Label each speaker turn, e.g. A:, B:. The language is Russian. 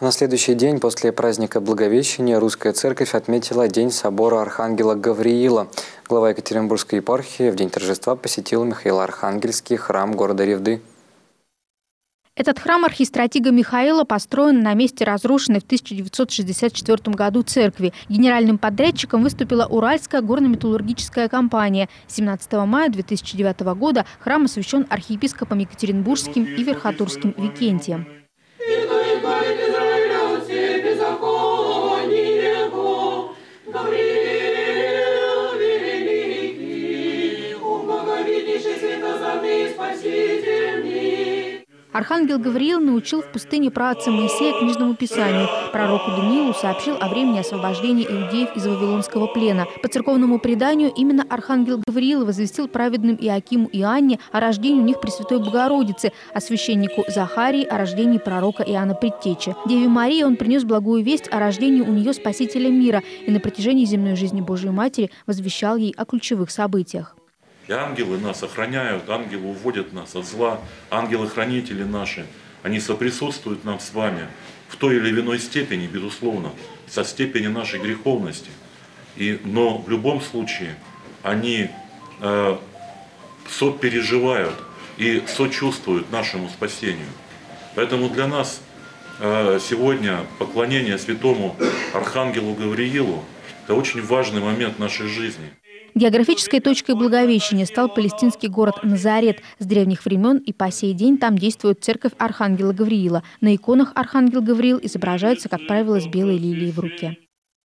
A: На следующий день после праздника Благовещения Русская Церковь отметила День собора Архангела Гавриила. Глава Екатеринбургской епархии в день торжества посетил Михаило-Архангельский храм города Ревды.
B: Этот храм архистратига Михаила построен на месте разрушенной в 1964 году церкви. Генеральным подрядчиком выступила Уральская горно-металлургическая компания. 17 мая 2009 года храм освящен архиепископом Екатеринбургским и Верхотурским Викентием. Архангел Гавриил научил в пустыне праотца Моисея книжному писанию. Пророку Даниилу сообщил о времени освобождения иудеев из вавилонского плена. По церковному преданию, именно Архангел Гавриил возвестил праведным Иоакиму и Анне о рождении у них Пресвятой Богородицы, а священнику Захарии о рождении пророка Иоанна Предтечи. Деве Марии он принес благую весть о рождении у нее Спасителя мира и на протяжении земной жизни Божией Матери возвещал ей о ключевых событиях.
C: И ангелы нас охраняют, ангелы уводят нас от зла, ангелы-хранители наши, они соприсутствуют нам с вами в той или иной степени, безусловно, со степени нашей греховности. Но в любом случае они сопереживают и сочувствуют нашему спасению. Поэтому для нас сегодня поклонение святому Архангелу Гавриилу – это очень важный момент нашей жизни.
B: Географической точкой Благовещения стал палестинский город Назарет. С древних времен и по сей день там действует церковь Архангела Гавриила. На иконах Архангел Гавриил изображается, как правило, с белой лилией в руке.